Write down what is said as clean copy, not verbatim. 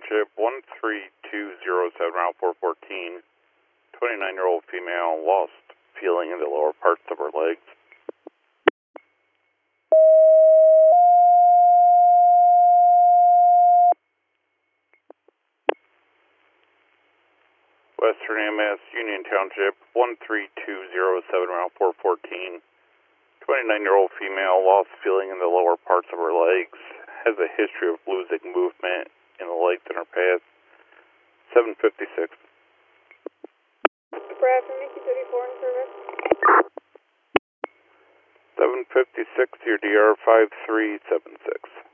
Township, 13207, Route 414. 29-year-old female lost feeling in the lower parts of her legs. Western AMS, Union Township, 13207, Route 414. 29-year-old female lost feeling in the lower parts of her legs. Has a history of losing movement in the legs in her past. 756. Brad from Mickey 34 in service. 756, your DR 5376.